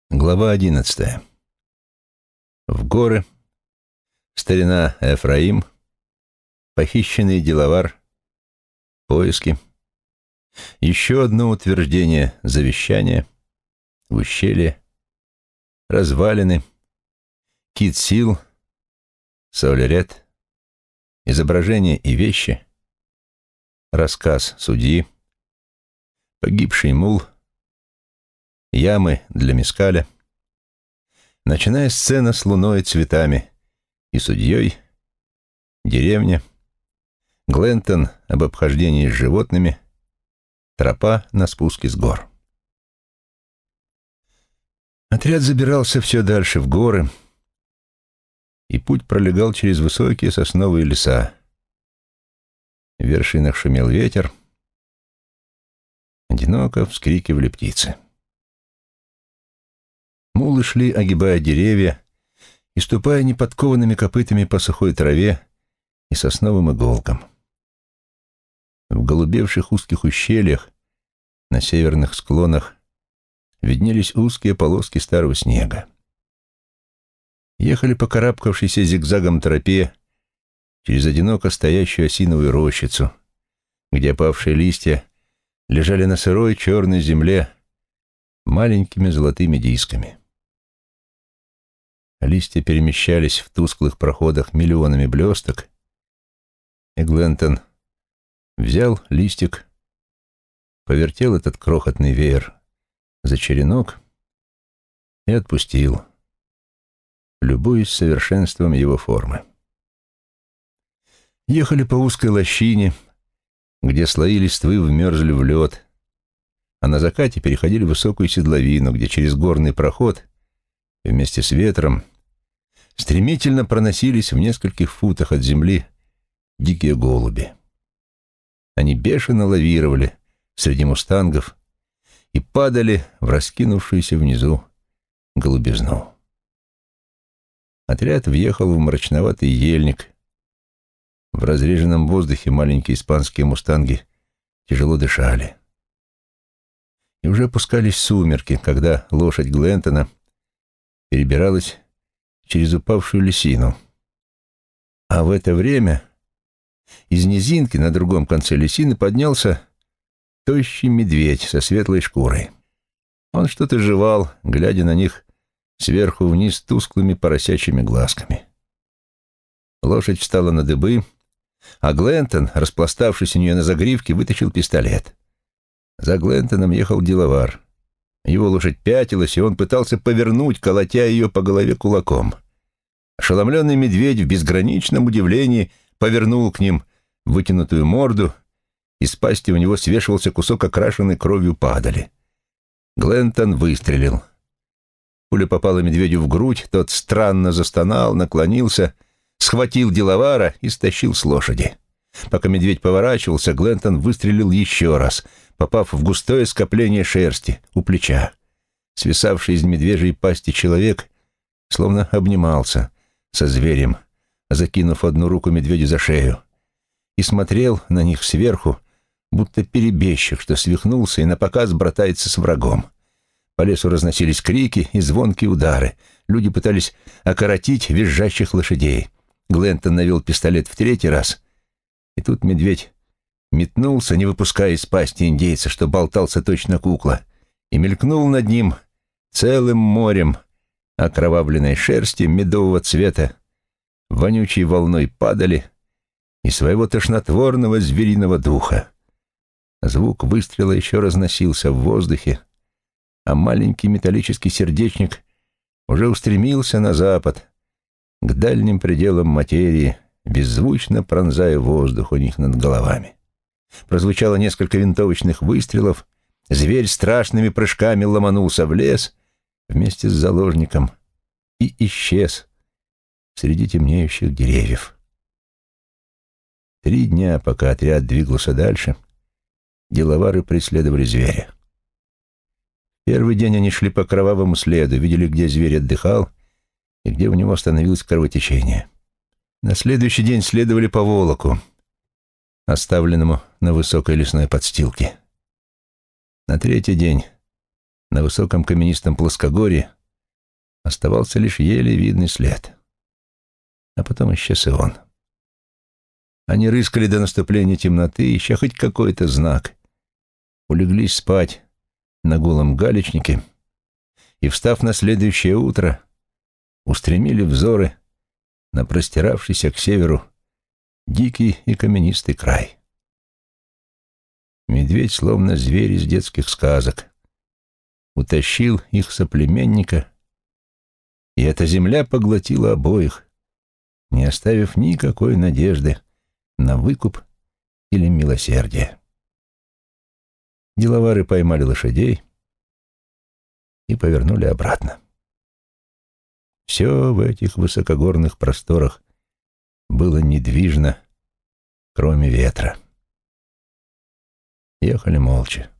Глава 11. В горы, старина Эфраим, похищенный деловар, поиски, еще одно утверждение завещания, в ущелье, развалины, Кит-Сил, Солерет, изображения и вещи, рассказ судьи, погибший мул, ямы для мескаля, ночная сцена с луной и цветами и судьей, деревня, Глентон об обхождении с животными, тропа на спуске с гор. Отряд забирался все дальше в горы, и путь пролегал через высокие сосновые леса. В вершинах шумел ветер, одиноко вскрикивали птицы. Мулы шли, огибая деревья и ступая неподкованными копытами по сухой траве и сосновым иголкам. В голубевших узких ущельях на северных склонах виднелись узкие полоски старого снега. Ехали по карабкавшейся зигзагом тропе через одиноко стоящую осиновую рощицу, где опавшие листья лежали на сырой черной земле маленькими золотыми дисками. Листья перемещались в тусклых проходах миллионами блесток, и Глентон взял листик, повертел этот крохотный веер за черенок и отпустил, любуясь совершенством его формы. Ехали по узкой лощине, где слои листвы вмерзли в лед, а на закате переходили высокую седловину, где через горный проход вместе с ветром стремительно проносились в нескольких футах от земли дикие голуби. Они бешено лавировали среди мустангов и падали в раскинувшуюся внизу голубизну. Отряд въехал в мрачноватый ельник. В разреженном воздухе маленькие испанские мустанги тяжело дышали. И уже опускались сумерки, когда лошадь Глентона перебиралась через упавшую лисину. А в это время из низинки на другом конце лисины поднялся тощий медведь со светлой шкурой. Он что-то жевал, глядя на них сверху вниз тусклыми поросячьими глазками. Лошадь встала на дыбы, а Глентон, распластавшись у нее на загривке, вытащил пистолет. За Глентоном ехал деловар. Его лошадь пятилась, и он пытался повернуть, колотя ее по голове кулаком. Ошеломленный медведь в безграничном удивлении повернул к ним вытянутую морду, из пасти у него свешивался кусок окрашенной кровью падали. Глентон выстрелил. Пуля попала медведю в грудь, тот странно застонал, наклонился, схватил деловара и стащил с лошади. Пока медведь поворачивался, Глентон выстрелил еще раз, попав в густое скопление шерсти у плеча. Свисавший из медвежьей пасти человек словно обнимался со зверем, закинув одну руку медведю за шею, и смотрел на них сверху, будто перебежчик, что свихнулся и напоказ братается с врагом. По лесу разносились крики и звонкие удары. Люди пытались окоротить визжащих лошадей. Глентон навел пистолет в третий раз, и тут медведь метнулся, не выпуская из пасти индейца, что болтался точно кукла, и мелькнул над ним целым морем окровавленной шерсти медового цвета, вонючей волной падали и своего тошнотворного звериного духа. Звук выстрела еще разносился в воздухе, а маленький металлический сердечник уже устремился на запад, к дальним пределам материи, беззвучно пронзая воздух у них над головами. Прозвучало несколько винтовочных выстрелов, зверь страшными прыжками ломанулся в лес вместе с заложником и исчез среди темнеющих деревьев. 3 дня, пока отряд двигался дальше, деловары преследовали зверя. Первый день они шли по кровавому следу, видели, где зверь отдыхал и где у него остановилось кровотечение. На следующий день следовали по волоку, оставленному на высокой лесной подстилке. На 3-й день на высоком каменистом плоскогорье Оставался лишь еле видный след. А потом исчез и он. Они рыскали до наступления темноты, ища хоть какой-то знак. Улеглись спать на голом галечнике и, встав на следующее утро, устремили взоры на простиравшийся к северу дикий и каменистый край. Медведь, словно зверь из детских сказок, утащил их соплеменника, и эта земля поглотила обоих, не оставив никакой надежды на выкуп или милосердие. Деловары поймали лошадей и повернули обратно. Все в этих высокогорных просторах было недвижно, кроме ветра. Ехали молча.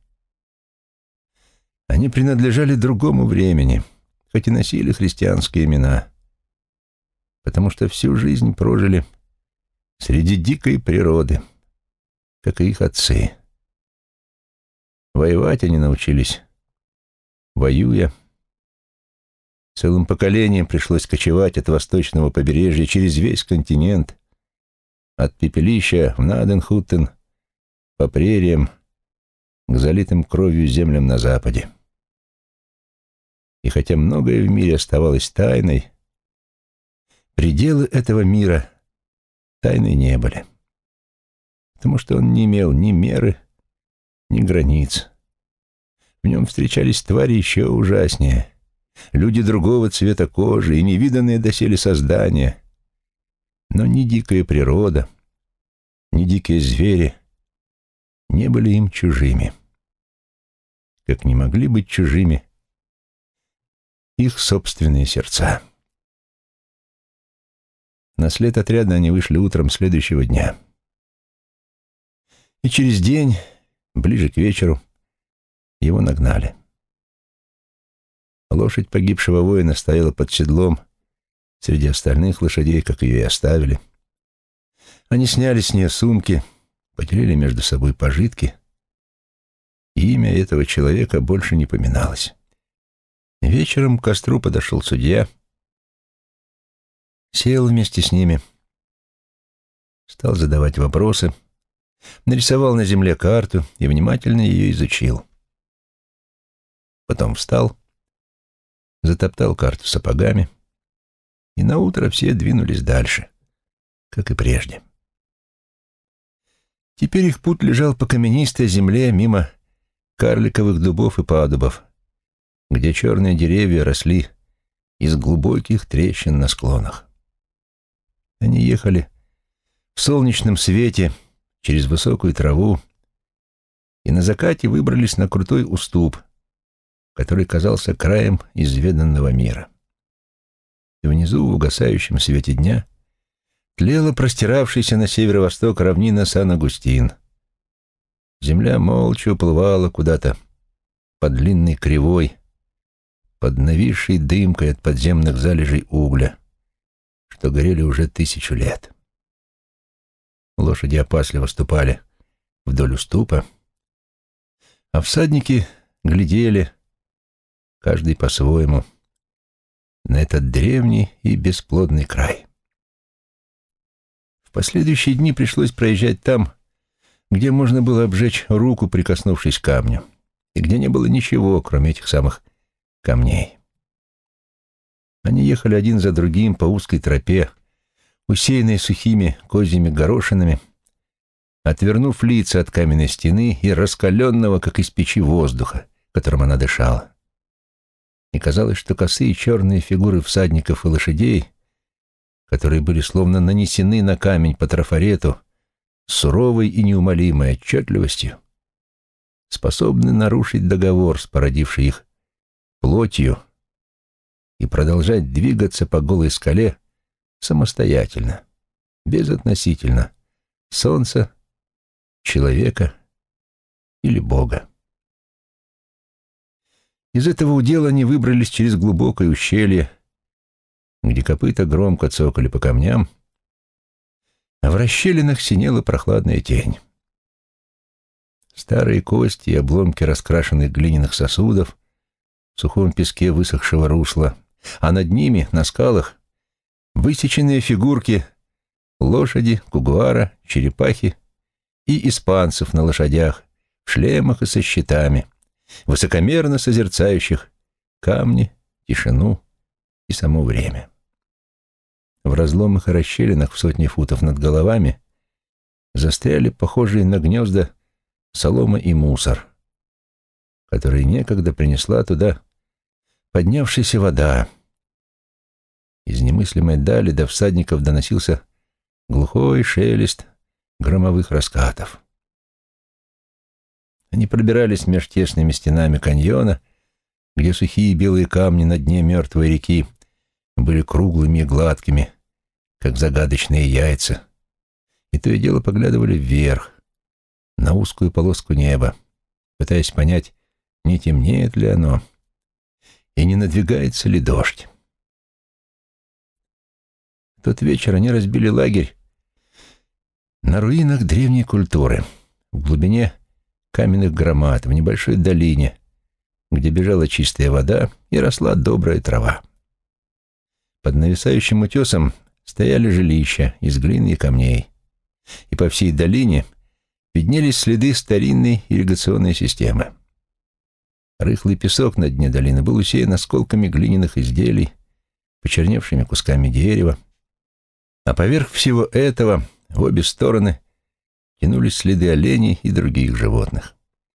Они принадлежали другому времени, хоть и носили христианские имена, потому что всю жизнь прожили среди дикой природы, как и их отцы. Воевать они научились, воюя. Целым поколениям пришлось кочевать от восточного побережья через весь континент, от пепелища в Наденхуттен по прериям к залитым кровью землям на западе. И хотя многое в мире оставалось тайной, пределы этого мира тайной не были, потому что он не имел ни меры, ни границ. В нем встречались твари еще ужаснее, люди другого цвета кожи и невиданные доселе создания. Но ни дикая природа, ни дикие звери не были им чужими, как не могли быть чужими их собственные сердца. На след отряда они вышли утром следующего дня. И через день, ближе к вечеру, его нагнали. Лошадь погибшего воина стояла под седлом среди остальных лошадей, как ее и оставили. Они сняли с нее сумки, поделили между собой пожитки, и имя этого человека больше не поминалось. Вечером к костру подошел судья, сел вместе с ними, стал задавать вопросы, нарисовал на земле карту и внимательно ее изучил. Потом встал, затоптал карту сапогами, и наутро все двинулись дальше, как и прежде. Теперь их путь лежал по каменистой земле мимо карликовых дубов и падубов, где черные деревья росли из глубоких трещин на склонах. Они ехали в солнечном свете через высокую траву и на закате выбрались на крутой уступ, который казался краем изведанного мира. И внизу, в угасающем свете дня, тлела простиравшаяся на северо-восток равнина Сан-Агустин. Земля молча уплывала куда-то по длинной кривой, под нависшей дымкой от подземных залежей угля, что горели уже 1000 лет. Лошади опасливо ступали вдоль уступа, а всадники глядели, каждый по-своему, на этот древний и бесплодный край. В последующие дни пришлось проезжать там, где можно было обжечь руку, прикоснувшись к камню, и где не было ничего, кроме этих самых камней. Они ехали один за другим по узкой тропе, усеянной сухими козьими горошинами, отвернув лица от каменной стены и раскаленного, как из печи, воздуха, которым она дышала. И казалось, что косые черные фигуры всадников и лошадей, которые были словно нанесены на камень по трафарету с суровой и неумолимой отчетливостью, способны нарушить договор с породившей их плотью и продолжать двигаться по голой скале самостоятельно, безотносительно солнца, человека или Бога. Из этого удела они выбрались через глубокое ущелье, где копыта громко цокали по камням, а в расщелинах синела прохладная тень. Старые кости и обломки раскрашенных глиняных сосудов в сухом песке высохшего русла а над ними, на скалах, высеченные фигурки лошади, кугуара, черепахи и испанцев на лошадях, в шлемах и со щитами, высокомерно созерцающих камни, тишину и само время. В разломах и расщелинах в сотни футов над головами застряли похожие на гнезда солома и мусор, который некогда принесла туда поднявшаяся вода. Из немыслимой дали до всадников доносился глухой шелест громовых раскатов. Они пробирались меж тесными стенами каньона, где сухие белые камни на дне мертвой реки были круглыми и гладкими, как загадочные яйца, и то и дело поглядывали вверх, на узкую полоску неба, пытаясь понять, не темнеет ли оно и не надвигается ли дождь. В тот вечер они разбили лагерь на руинах древней культуры, в глубине каменных громад, в небольшой долине, где бежала чистая вода и росла добрая трава. Под нависающим утесом стояли жилища из глины и камней, и по всей долине виднелись следы старинной ирригационной системы. Рыхлый песок на дне долины был усеян осколками глиняных изделий, почерневшими кусками дерева, а поверх всего этого в обе стороны тянулись следы оленей и других животных.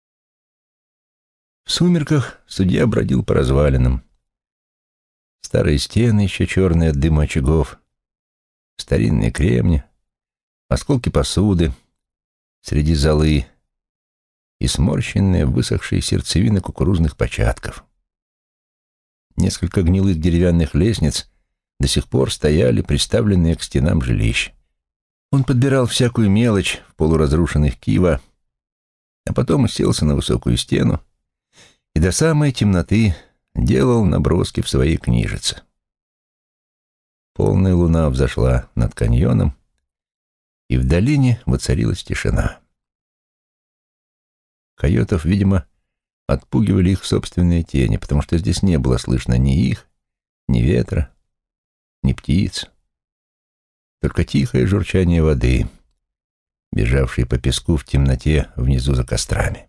В сумерках судья бродил по развалинам. Старые стены, еще черные от дыма очагов, старинные кремни, осколки посуды среди золы и сморщенные, высохшие сердцевины кукурузных початков. Несколько гнилых деревянных лестниц до сих пор стояли, приставленные к стенам жилищ. Он подбирал всякую мелочь в полуразрушенных кива, а потом уселся на высокую стену и до самой темноты делал наброски в своей книжице. Полная луна взошла над каньоном, и в долине воцарилась тишина. Койотов, видимо, отпугивали их собственные тени, потому что здесь не было слышно ни их, ни ветра, ни птиц, только тихое журчание воды, бежавшей по песку в темноте внизу за кострами.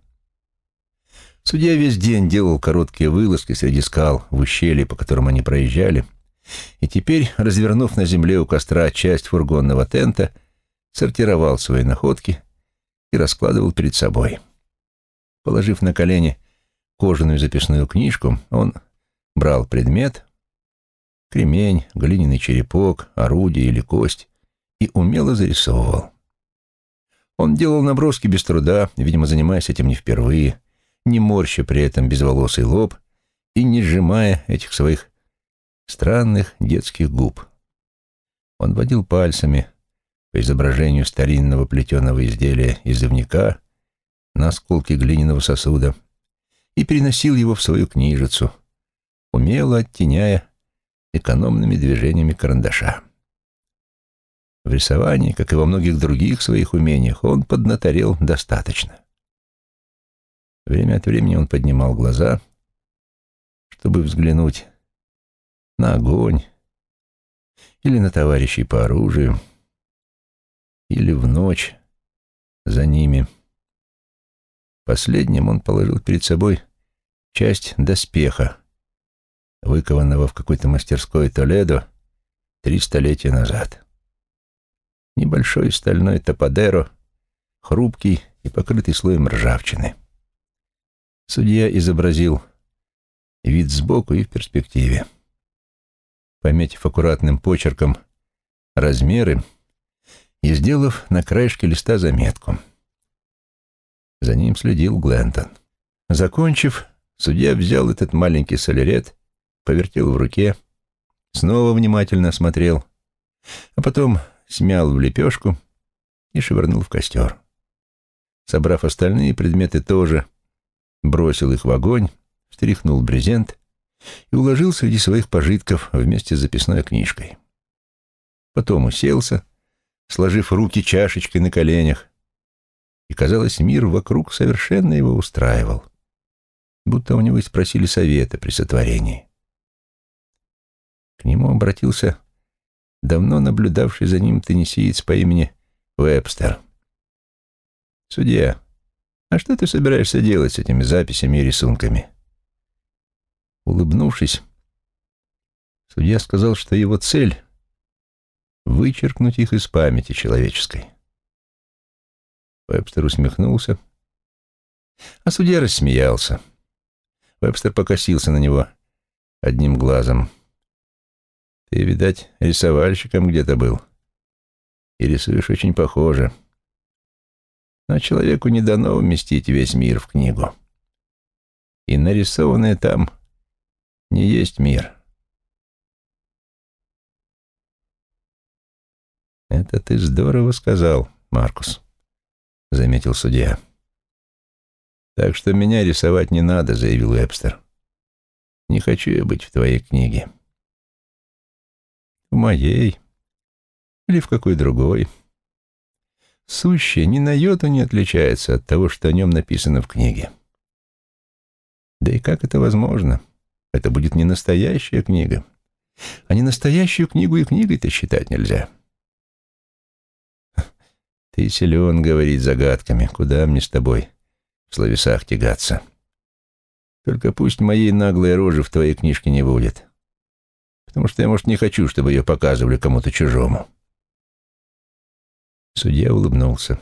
Судья весь день делал короткие вылазки среди скал в ущелье, по которым они проезжали, и теперь, развернув на земле у костра часть фургонного тента, сортировал свои находки и раскладывал перед собой. Положив на колени кожаную записную книжку, он брал предмет — кремень, глиняный черепок, орудие или кость — и умело зарисовывал. Он делал наброски без труда, видимо, занимаясь этим не впервые, не морща при этом безволосый лоб и не сжимая этих своих странных детских губ. Он водил пальцами по изображению старинного плетеного изделия из ивника на осколки глиняного сосуда и переносил его в свою книжицу, умело оттеняя экономными движениями карандаша. В рисовании, как и во многих других своих умениях, он поднаторел достаточно. Время от времени он поднимал глаза, чтобы взглянуть на огонь или на товарищей по оружию, или в ночь за ними. Последним он положил перед собой часть доспеха, выкованного в какой-то мастерской Толедо 3 столетия назад. Небольшой стальной топадеро, хрупкий и покрытый слоем ржавчины. Судья изобразил вид сбоку и в перспективе. Пометив аккуратным почерком размеры и сделав на краешке листа заметку. За ним следил Глентон. Закончив, судья взял этот маленький солярет, повертел в руке, снова внимательно осмотрел, а потом смял в лепешку и швырнул в костер. Собрав остальные предметы тоже, бросил их в огонь, встряхнул брезент и уложил среди своих пожитков вместе с записной книжкой. Потом уселся, сложив руки чашечкой на коленях, и, казалось, мир вокруг совершенно его устраивал, будто у него и спросили совета при сотворении. нему обратился давно наблюдавший за ним теннисиец по имени Уэбстер. «Судья, а что ты собираешься делать с этими записями и рисунками?» Улыбнувшись, судья сказал, что его цель — вычеркнуть их из памяти человеческой. Уэбстер усмехнулся, а судья рассмеялся. Уэбстер покосился на него одним глазом. «Ты, видать, рисовальщиком где-то был. И рисуешь очень похоже. Но человеку не дано вместить весь мир в книгу. И нарисованное там не есть мир». «Это ты здорово сказал, Маркус», — заметил судья. «Так что меня рисовать не надо», — заявил Уэбстер. «Не хочу я быть в твоей книге». «В моей или в какой другой. Сущее ни на йоту не отличается от того, что о нем написано в книге. Да и как это возможно? Это будет не настоящая книга. А не настоящую книгу и книгой-то считать нельзя». «Ты силен говорить загадками. Куда мне с тобой в словесах тягаться? Только пусть моей наглой рожи в твоей книжке не будет. Потому что я, может, не хочу, чтобы ее показывали кому-то чужому». Судья улыбнулся.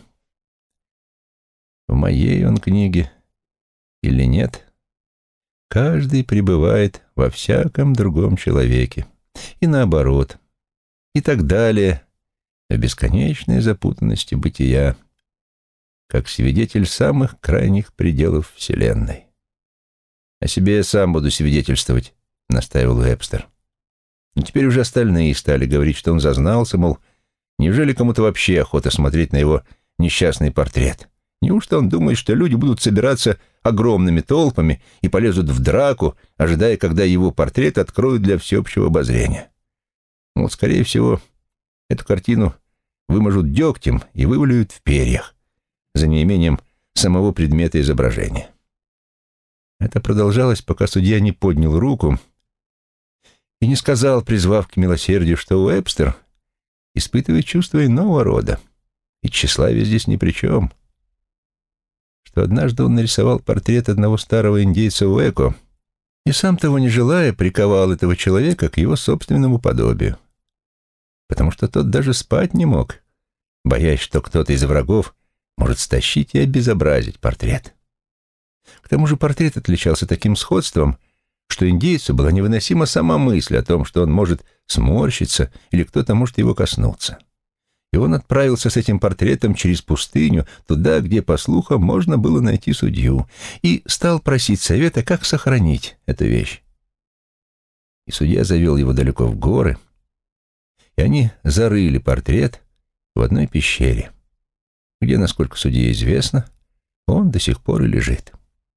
В моей он книге или нет, каждый пребывает во всяком другом человеке. И наоборот. И так далее, в бесконечной запутанности бытия, как свидетель самых крайних пределов Вселенной. «О себе я сам буду свидетельствовать», — настаивал Уэбстер. Но теперь уже остальные стали говорить, что он зазнался, мол, неужели кому-то вообще охота смотреть на его несчастный портрет? Неужто он думает, что люди будут собираться огромными толпами и полезут в драку, ожидая, когда его портрет откроют для всеобщего обозрения? Ну, скорее всего, эту картину вымажут дегтем и вывалюют в перьях, за неимением самого предмета изображения. Это продолжалось, пока судья не поднял руку и не сказал, призвав к милосердию, что Уэбстер испытывает чувство иного рода, и тщеславие здесь ни при чем, что однажды он нарисовал портрет одного старого индейца Уэко и, сам того не желая, приковал этого человека к его собственному подобию, потому что тот даже спать не мог, боясь, что кто-то из врагов может стащить и обезобразить портрет. К тому же портрет отличался таким сходством, что индейцу была невыносима сама мысль о том, что он может сморщиться или кто-то может его коснуться. И он отправился с этим портретом через пустыню, туда, где, по слухам, можно было найти судью, и стал просить совета, как сохранить эту вещь. И судья завел его далеко в горы, и они зарыли портрет в одной пещере, где, насколько судье известно, он до сих пор и лежит.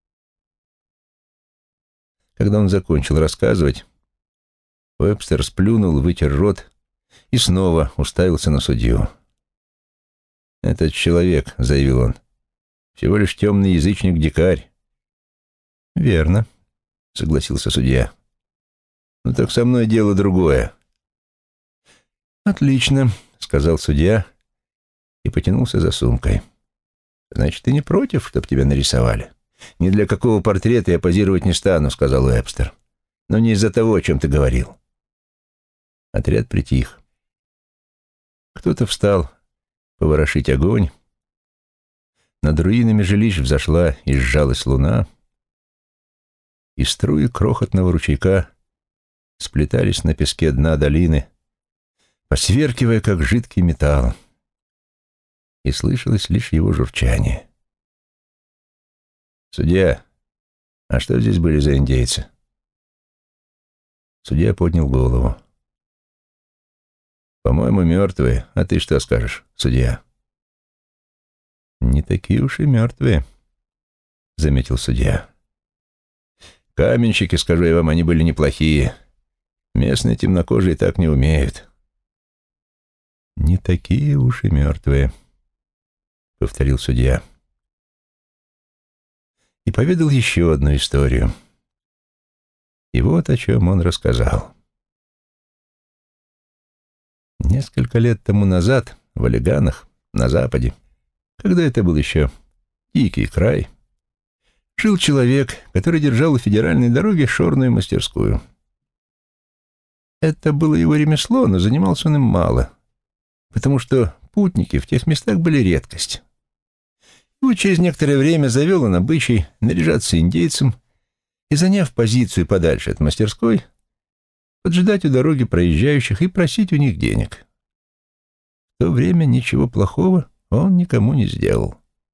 Когда он закончил рассказывать, Уэбстер сплюнул, вытер рот и снова уставился на судью. «Этот человек, — заявил он, — всего лишь темный язычник-дикарь». «Верно», — согласился судья. «Ну так со мной дело другое». «Отлично», — сказал судья и потянулся за сумкой. «Значит, ты не против, чтоб тебя нарисовали?» «Ни для какого портрета я позировать не стану», — сказал Уэбстер. «Но не из-за того, о чем ты говорил». Отряд притих. Кто-то встал поворошить огонь. Над руинами жилищ взошла и сжалась луна, и струи крохотного ручейка сплетались на песке дна долины, посверкивая, как жидкий металл, и слышалось лишь его журчание. «Судья, а что здесь были за индейцы?» Судья поднял голову. «По-моему, мертвые. А ты что скажешь, судья?» «Не такие уж и мертвые», — заметил судья. «Каменщики, скажу я вам, они были неплохие. Местные темнокожие так не умеют». «Не такие уж и мертвые», — повторил судья. И поведал еще одну историю. И вот о чем он рассказал. Несколько лет тому назад в Олиганах, на западе, когда это был еще дикий край, жил человек, который держал у федеральной дороги шорную мастерскую. Это было его ремесло, но занимался он им мало, потому что путники в тех местах были редкость. И вот через некоторое время завел он обычай наряжаться индейцем и, заняв позицию подальше от мастерской, поджидать у дороги проезжающих и просить у них денег. В то время ничего плохого он никому не сделал.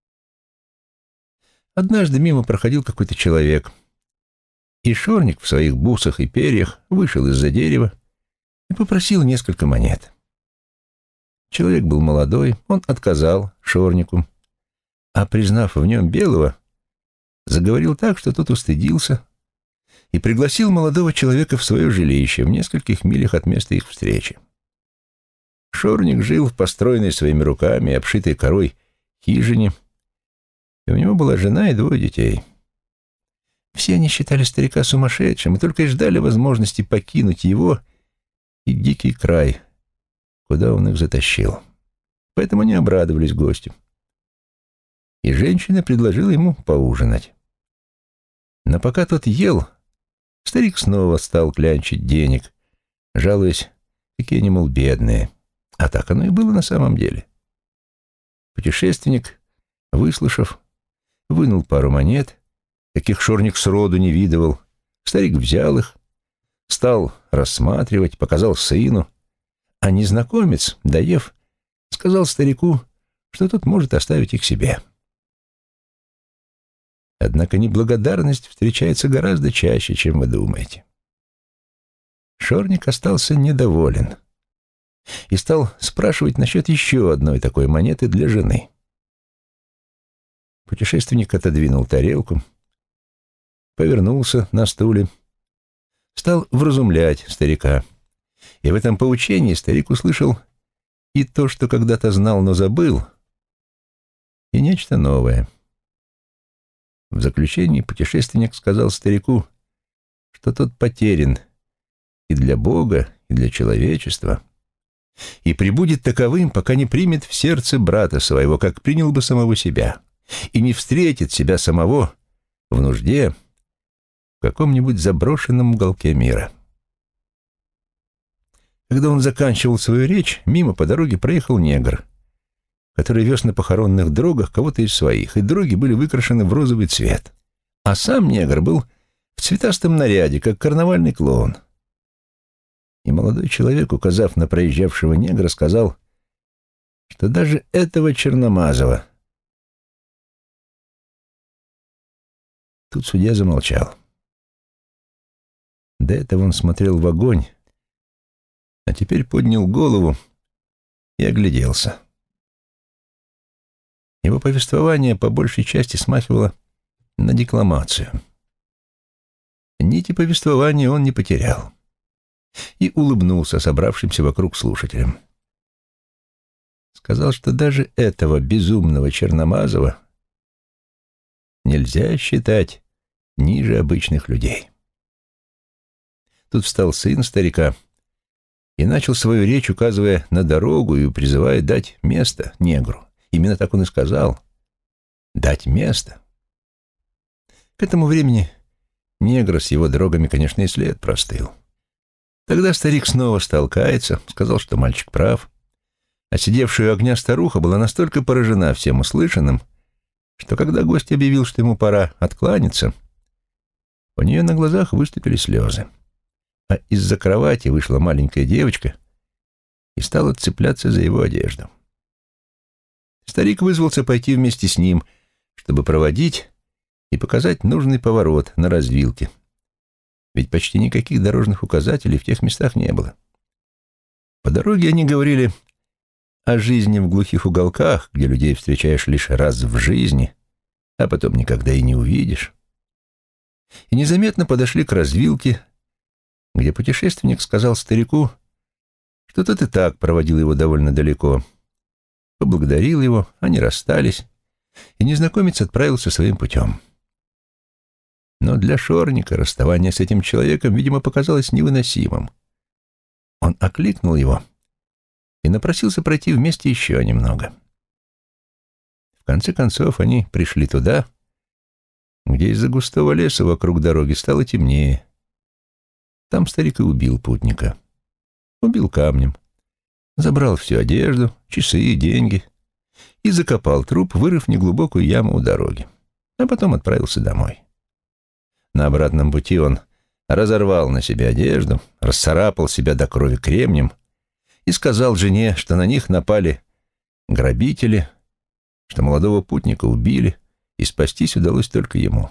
Однажды мимо проходил какой-то человек, и шорник в своих бусах и перьях вышел из-за дерева и попросил несколько монет. Человек был молодой, он отказал шорнику, а, признав в нем белого, заговорил так, что тот устыдился и пригласил молодого человека в свое жилище в нескольких милях от места их встречи. Шорник жил в построенной своими руками и обшитой корой хижине, и у него была жена и 2 детей. Все они считали старика сумасшедшим и только и ждали возможности покинуть его и дикий край, куда он их затащил. Поэтому они обрадовались гостю. И женщина предложила ему поужинать. Но пока тот ел, старик снова стал клянчить денег, жалуясь, какие они, мол, бедные. А так оно и было на самом деле. Путешественник, выслушав, вынул пару монет, каких шорник сроду не видывал. Старик взял их, стал рассматривать, показал сыну, а незнакомец, доев, сказал старику, что тот может оставить их себе. Однако неблагодарность встречается гораздо чаще, чем вы думаете. Шорник остался недоволен и стал спрашивать насчет еще одной такой монеты для жены. Путешественник отодвинул тарелку, повернулся на стуле, стал вразумлять старика. И в этом поучении старик услышал и то, что когда-то знал, но забыл, и нечто новое. В заключении путешественник сказал старику, что тот потерян и для Бога, и для человечества, и пребудет таковым, пока не примет в сердце брата своего, как принял бы самого себя, и не встретит себя самого в нужде в каком-нибудь заброшенном уголке мира. Когда он заканчивал свою речь, мимо по дороге проехал негр, который вез на похоронных дрогах кого-то из своих, и дроги были выкрашены в розовый цвет. А сам негр был в цветастом наряде, как карнавальный клоун. И молодой человек, указав на проезжавшего негра, сказал, что даже этого черномазого. Тут судья замолчал. До этого он смотрел в огонь, а теперь поднял голову и огляделся. Его повествование по большей части смахивало на декламацию. Нити повествования он не потерял и улыбнулся собравшимся вокруг слушателям. Сказал, что даже этого безумного черномазого нельзя считать ниже обычных людей. Тут встал сын старика и начал свою речь, указывая на дорогу и призывая дать место негру. Именно так он и сказал. Дать место. К этому времени негра с его дорогами, конечно, и след простыл. Тогда старик снова стал каяться, сказал, что мальчик прав, а сидевшая у огня старуха была настолько поражена всем услышанным, что когда гость объявил, что ему пора откланяться, у нее на глазах выступили слезы, а из-за кровати вышла маленькая девочка и стала цепляться за его одежду. Старик вызвался пойти вместе с ним, чтобы проводить и показать нужный поворот на развилке, ведь почти никаких дорожных указателей в тех местах не было. По дороге они говорили о жизни в глухих уголках, где людей встречаешь лишь раз в жизни, а потом никогда и не увидишь. И незаметно подошли к развилке, где путешественник сказал старику, что тот и так проводил его довольно далеко. Поблагодарил его, они расстались, и незнакомец отправился своим путем. Но для Шорника расставание с этим человеком, видимо, показалось невыносимым. Он окликнул его и напросился пройти вместе еще немного. В конце концов они пришли туда, где из-за густого леса вокруг дороги стало темнее. Там старик и убил путника. Убил камнем, забрал всю одежду, часы и деньги и закопал труп, вырыв неглубокую яму у дороги, а потом отправился домой. На обратном пути он разорвал на себе одежду, расцарапал себя до крови кремнем и сказал жене, что на них напали грабители, что молодого путника убили, и спастись удалось только ему.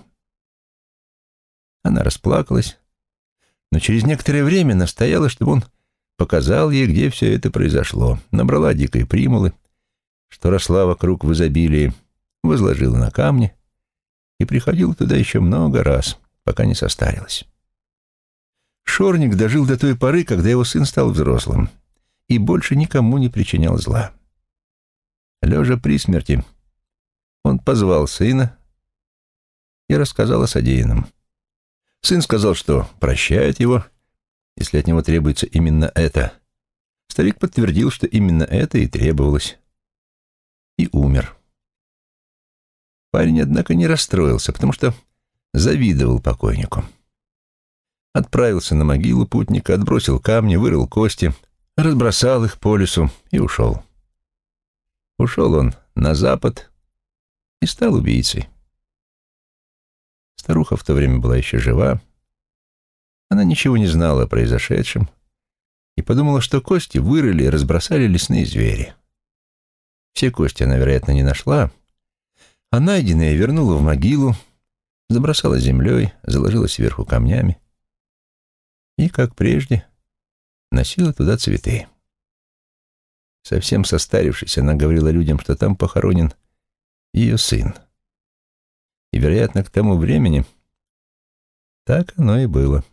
Она расплакалась, но через некоторое время настояла, чтобы он показал ей, где все это произошло. Набрала дикой примулы, что росла вокруг в изобилии, возложила на камни и приходила туда еще много раз, пока не состарилась. Шорник дожил до той поры, когда его сын стал взрослым и больше никому не причинял зла. Лежа при смерти, он позвал сына и рассказал о содеянном. Сын сказал, что прощает его, если от него требуется именно это. Старик подтвердил, что именно это и требовалось, и умер. Парень, однако, не расстроился, потому что завидовал покойнику. Отправился на могилу путника, отбросил камни, вырыл кости, разбросал их по лесу и ушел. Ушел он на запад и стал убийцей. Старуха в то время была еще жива. Она ничего не знала о произошедшем и подумала, что кости вырыли и разбросали лесные звери. Все кости она, вероятно, не нашла, а найденные вернула в могилу, забросала землей, заложила сверху камнями и, как прежде, носила туда цветы. Совсем состарившись, она говорила людям, что там похоронен ее сын. И, вероятно, к тому времени так оно и было.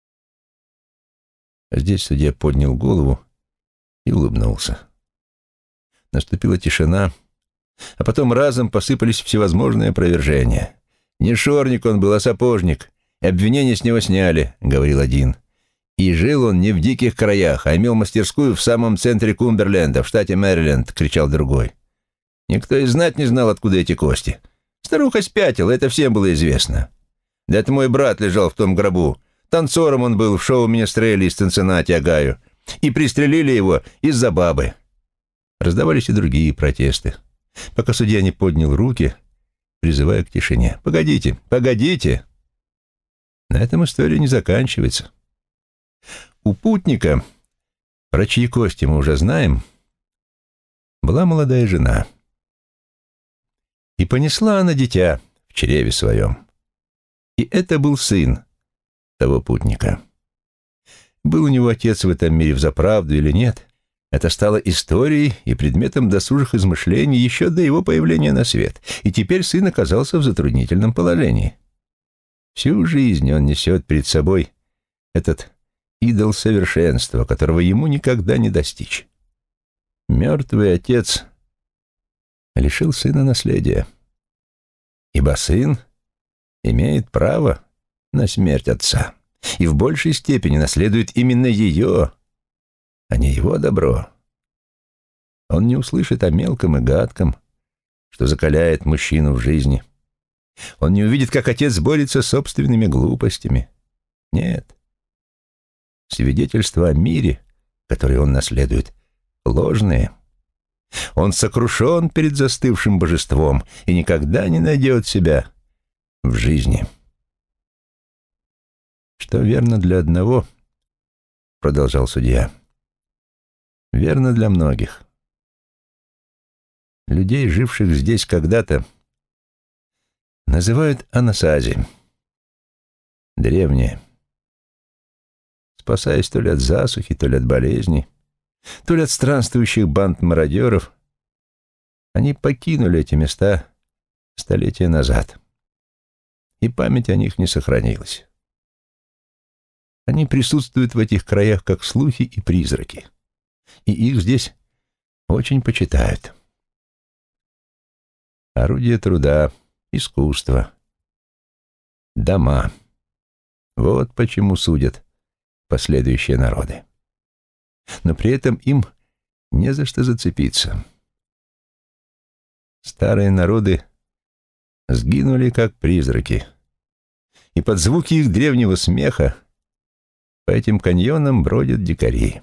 Здесь судья поднял голову и улыбнулся. Наступила тишина, а потом разом посыпались всевозможные опровержения. «Не шорник он был, а сапожник, и обвинения с него сняли», — говорил один. «И жил он не в диких краях, а имел мастерскую в самом центре Кумберленда, в штате Мэриленд», — кричал другой. «Никто и знать не знал, откуда эти кости. Старуха спятила, это всем было известно. Да это мой брат лежал в том гробу. Танцором он был в шоу Минестрелли из Цинциннати, Огайо. И пристрелили его из-за бабы». Раздавались и другие протесты, пока судья не поднял руки, призывая к тишине. «Погодите, погодите!» На этом история не заканчивается. У путника, про чьи кости мы уже знаем, была молодая жена. И понесла она дитя в чреве своем. И это был сын того путника. Был у него отец в этом мире взаправду или нет, это стало историей и предметом досужих измышлений еще до его появления на свет, и теперь сын оказался в затруднительном положении. Всю жизнь он несет перед собой этот идол совершенства, которого ему никогда не достичь. Мертвый отец лишил сына наследия, ибо сын имеет право на смерть отца и в большей степени наследует именно ее, а не его добро. Он не услышит о мелком и гадком, что закаляет мужчину в жизни. Он не увидит, как отец борется с собственными глупостями. Нет. Свидетельства о мире, который он наследует, ложные. Он сокрушен перед застывшим божеством и никогда не найдет себя в жизни. Что верно для одного, продолжал судья, верно для многих. Людей, живших здесь когда-то, называют анасази, древние. Спасаясь то ли от засухи, то ли от болезней, то ли от странствующих банд мародеров, они покинули эти места столетия назад, и память о них не сохранилась. Они присутствуют в этих краях как слухи и призраки, и их здесь очень почитают. Орудие труда, искусство, дома — вот почему судят последующие народы. Но при этом им Не за что зацепиться. Старые народы сгинули, как призраки, и под звуки их древнего смеха по этим каньонам бродят дикари.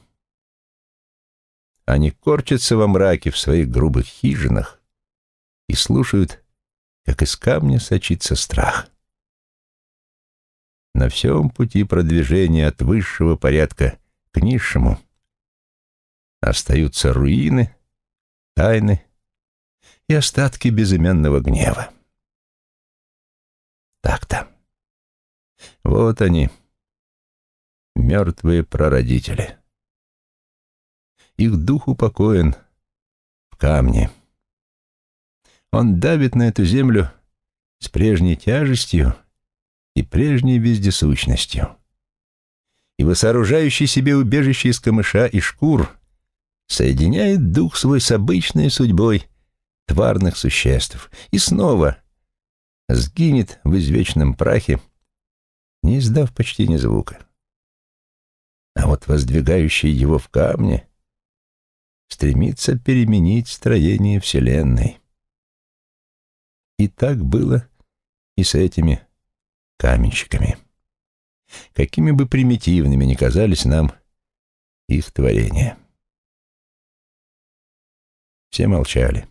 Они корчатся во мраке в своих грубых хижинах и слушают, как из камня сочится страх. На всем пути продвижения от высшего порядка к низшему остаются руины, тайны и остатки безымянного гнева. Так-то. Вот они, мертвые прародители. Их дух упокоен в камне. Он давит на эту землю с прежней тяжестью и прежней вездесущностью. Ибо сооружающий себе убежище из камыша и шкур соединяет дух свой с обычной судьбой тварных существ и снова сгинет в извечном прахе, не издав почти ни звука. А вот воздвигающий его в камне стремится переменить строение Вселенной. И так было и с этими каменщиками. Какими бы примитивными ни казались нам их творения. Все молчали.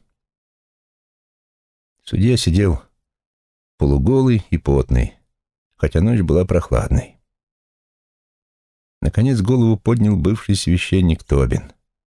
Судья сидел полуголый и потный, хотя ночь была прохладной. Наконец голову поднял бывший священник Тобин.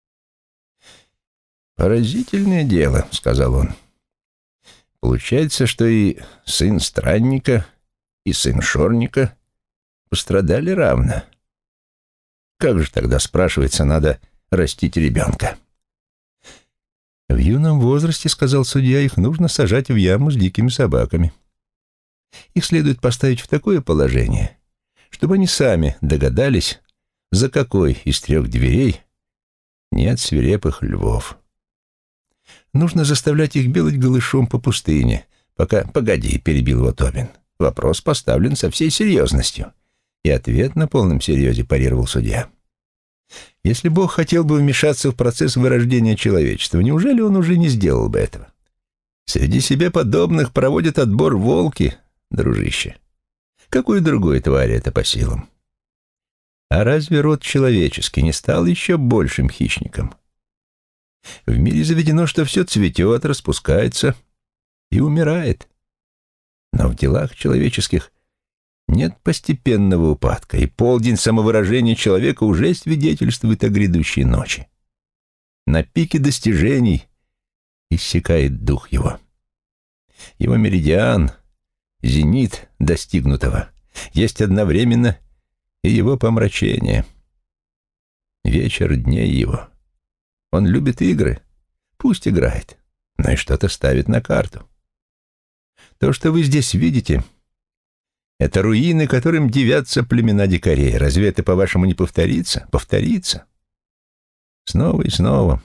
«Поразительное дело», — сказал он. «Получается, что и сын странника, и сын шорника пострадали равно. Как же тогда, спрашивается, надо растить ребенка?» «В юном возрасте, — сказал судья, — их нужно сажать в яму с дикими собаками. Их следует поставить в такое положение, чтобы они сами догадались, за какой из 3 дверей нет свирепых львов. Нужно заставлять их бегать голышом по пустыне, пока... Погоди, — перебил его Тобин. Вопрос поставлен со всей серьезностью. И ответ на полном серьезе, — парировал судья. Если Бог хотел бы вмешаться в процесс вырождения человечества, неужели он уже не сделал бы этого? Среди себе подобных проводят отбор волки, дружище. Какой другой твари это по силам? А разве род человеческий не стал еще большим хищником? В мире заведено, что все цветет, распускается и умирает. Но в делах человеческих нет постепенного упадка, и полдень самовыражения человека уже свидетельствует о грядущей ночи. На пике достижений иссякает дух его. Его меридиан, зенит достигнутого, есть одновременно и его помрачение. Вечер дней его. Он любит игры, пусть играет, но и что-то ставит на карту. То, что вы здесь видите, это руины, которым дивятся племена дикарей. Разве это, по-вашему, не повторится? Повторится. Снова и снова.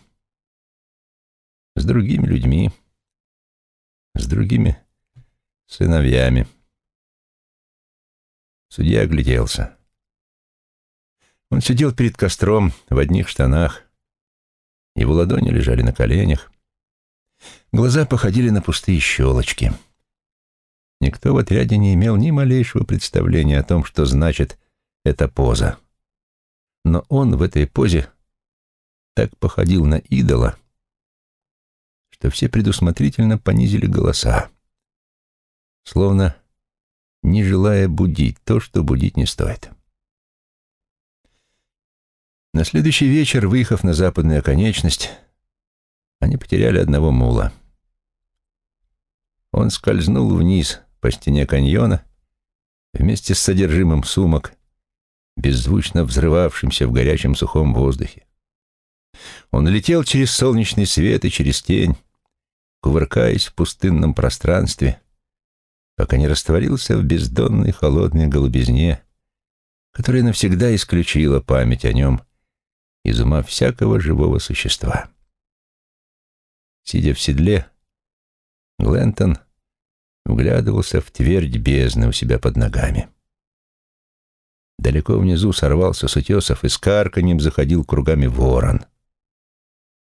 С другими людьми, с другими сыновьями. Судья огляделся. Он сидел перед костром в одних штанах. Его ладони лежали на коленях. Глаза походили на пустые щелочки. Никто в отряде не имел ни малейшего представления о том, что значит эта поза. Но он в этой позе так походил на идола, что все предусмотрительно понизили голоса, словно не желая будить то, что будить не стоит. На следующий вечер, выехав на западную оконечность, они потеряли одного мула. Он скользнул вниз по стене каньона вместе с содержимым сумок, беззвучно взрывавшимся в горячем сухом воздухе. Он летел через солнечный свет и через тень, кувыркаясь в пустынном пространстве, пока не растворился в бездонной холодной голубизне, которая навсегда исключила память о нем из ума всякого живого существа. Сидя в седле, Глентон вглядывался в твердь бездны у себя под ногами. Далеко внизу сорвался с утесов и с карканьем заходил кругами ворон.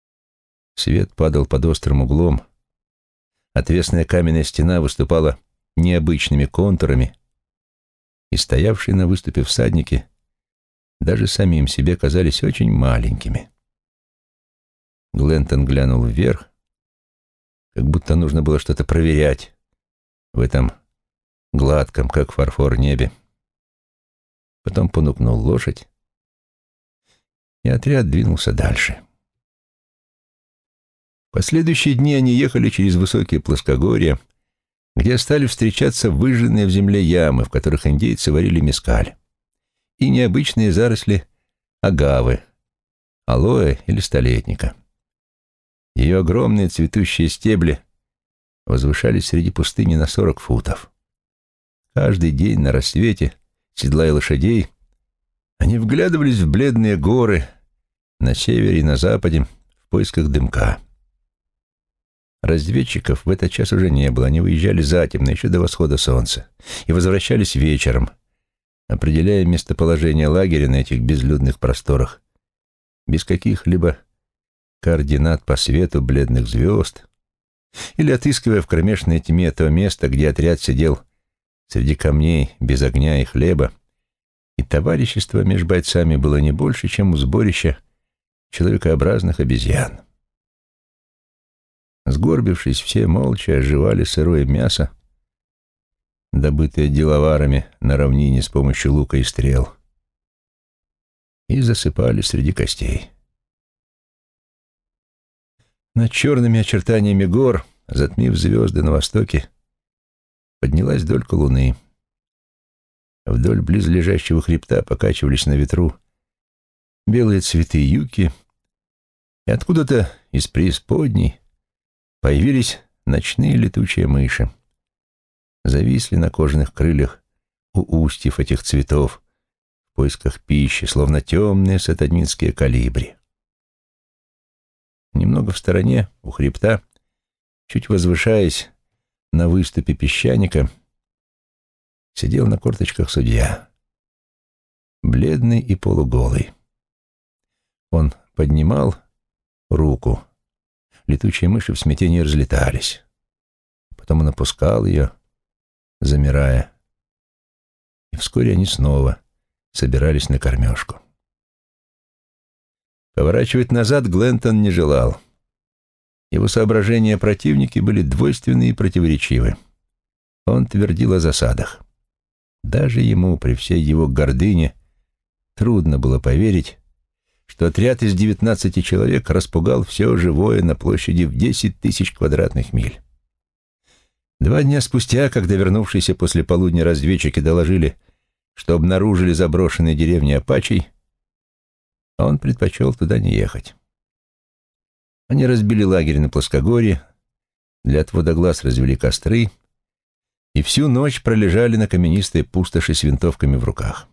Свет падал под острым углом, отвесная каменная стена выступала необычными контурами, и стоявшие на выступе всадники даже самим себе казались очень маленькими. Глентон глянул вверх, как будто нужно было что-то проверять в этом гладком, как фарфор, небе. Потом понукнул лошадь, и отряд двинулся дальше. Последующие дни они ехали через высокие плоскогорья, где стали встречаться выжженные в земле ямы, в которых индейцы варили мескаль, и необычные заросли агавы, алоэ или столетника. Ее огромные цветущие стебли возвышались среди пустыни на 40 футов. Каждый день на рассвете, седлая лошадей, они вглядывались в бледные горы на севере и на западе в поисках дымка. Разведчиков в этот час уже не было, они выезжали затемно, еще до восхода солнца, и возвращались вечером, определяя местоположение лагеря на этих безлюдных просторах, без каких-либо координат по свету бледных звезд, или отыскивая в кромешной тьме то место, где отряд сидел среди камней без огня и хлеба, и товарищество между бойцами было не больше, чем у сборища человекообразных обезьян. Сгорбившись, все молча оживали сырое мясо, добытое деловарами на равнине с помощью лука и стрел, и засыпали среди костей. Над черными очертаниями гор, затмив звезды на востоке, поднялась долька луны. Вдоль близлежащего хребта покачивались на ветру белые цветы юки, и откуда-то из преисподней появились ночные летучие мыши. Зависли на кожаных крыльях у устьев этих цветов в поисках пищи, словно темные сатанинские колибри. Немного в стороне, у хребта, чуть возвышаясь на выступе песчаника, сидел на корточках судья, бледный и полуголый. Он поднимал руку. Летучие мыши в смятении разлетались. Потом он опускал ее, замирая, и вскоре они снова собирались на кормежку. Поворачивать назад Глентон не желал. Его соображения о противнике были двойственны и противоречивы. Он твердил о засадах. Даже ему, при всей его гордыне, трудно было поверить, что отряд из 19 человек распугал все живое на площади в 10 тысяч квадратных миль. 2 дня спустя, когда вернувшиеся после полудня разведчики доложили, что обнаружили заброшенные деревни апачей, он предпочел туда не ехать. Они разбили лагерь на плоскогорье, для отвода глаз развели костры и всю ночь пролежали на каменистой пустоши с винтовками в руках.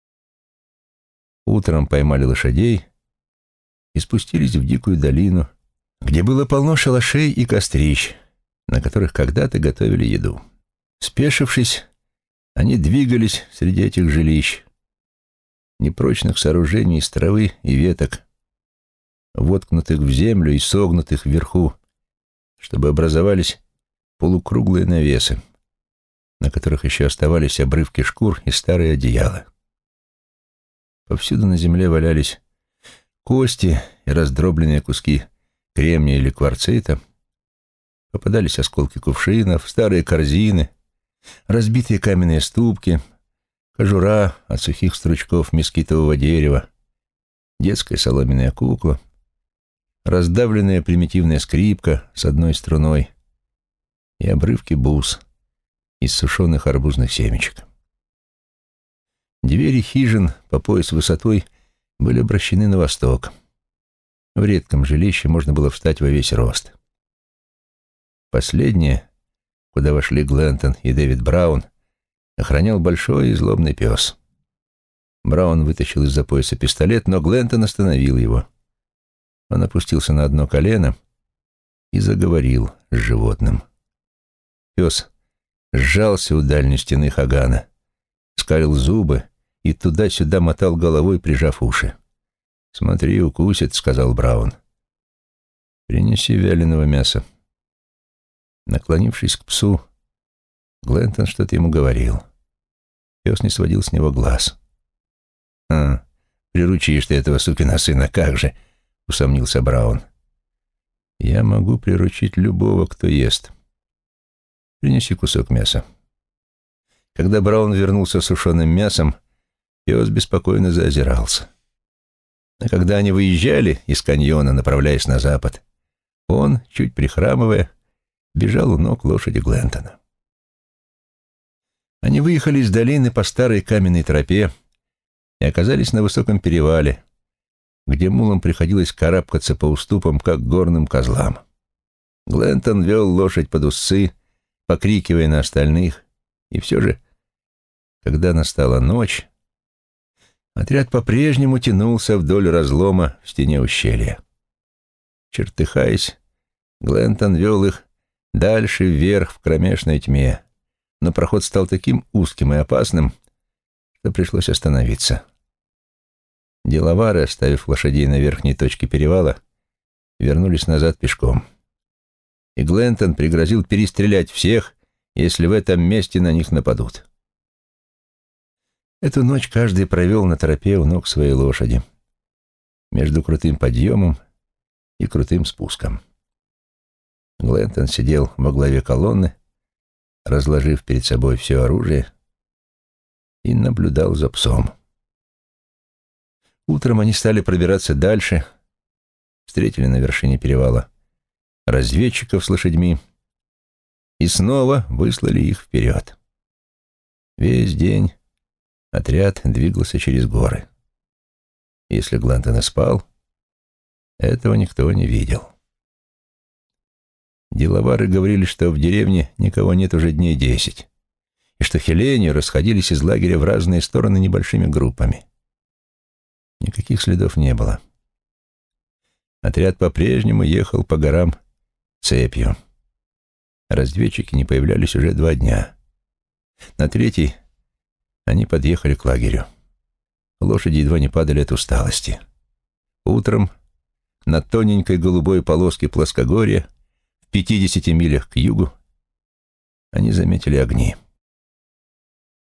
Утром поймали лошадей и спустились в дикую долину, где было полно шалашей и кострищ, на которых когда-то готовили еду. Спешившись, они двигались среди этих жилищ, непрочных сооружений из травы и веток, воткнутых в землю и согнутых вверху, чтобы образовались полукруглые навесы, на которых еще оставались обрывки шкур и старые одеяла. Повсюду на земле валялись кости и раздробленные куски кремния или кварцита, попадались осколки кувшинов, старые корзины, разбитые каменные ступки, кожура от сухих стручков мескитового дерева, детская соломенная кукла, раздавленная примитивная скрипка с одной струной и обрывки бус из сушеных арбузных семечек. Двери хижин по пояс высотой были обращены на восток. В редком жилище можно было встать во весь рост. Последнее, куда вошли Глентон и Дэвид Браун, охранял большой и злобный пес. Браун вытащил из-за пояса пистолет, но Глентон остановил его. Он опустился на одно колено и заговорил с животным. Пес сжался у дальней стены хагана, скалил зубы и туда-сюда мотал головой, прижав уши. «Смотри, укусит», — сказал Браун. «Принеси вяленого мяса». Наклонившись к псу, Глентон что-то ему говорил. Пес не сводил с него глаз. Приручишь ты этого сукина сына, как же?» — усомнился Браун. «Я могу приручить любого, кто ест. Принеси кусок мяса». Когда Браун вернулся с сушеным мясом, пес беспокойно заозирался. А когда они выезжали из каньона, направляясь на запад, он, чуть прихрамывая, бежал у ног лошади Глентона. Они выехали из долины по старой каменной тропе и оказались на высоком перевале, где мулам приходилось карабкаться по уступам, как горным козлам. Глентон вел лошадь под уздцы, покрикивая на остальных, и все же, когда настала ночь, отряд по-прежнему тянулся вдоль разлома в стене ущелья. Чертыхаясь, Глентон вел их дальше вверх в кромешной тьме, но проход стал таким узким и опасным, что пришлось остановиться. Делавары, оставив лошадей на верхней точке перевала, вернулись назад пешком. И Глентон пригрозил перестрелять всех, если в этом месте на них нападут. Эту ночь каждый провел на тропе у ног своей лошади, между крутым подъемом и крутым спуском. Глентон сидел во главе колонны, разложив перед собой все оружие, и наблюдал за псом. Утром они стали пробираться дальше, встретили на вершине перевала разведчиков с лошадьми и снова выслали их вперед. Весь день отряд двигался через горы. Если Глентон и спал, этого никто не видел. Делавары говорили, что в деревне никого нет уже дней 10, и что хелени расходились из лагеря в разные стороны небольшими группами. Никаких следов не было. Отряд по-прежнему ехал по горам цепью. Разведчики не появлялись уже 2 дня. На 3-й они подъехали к лагерю. Лошади едва не падали от усталости. Утром на тоненькой голубой полоске плоскогорья в 50 милях к югу они заметили огни.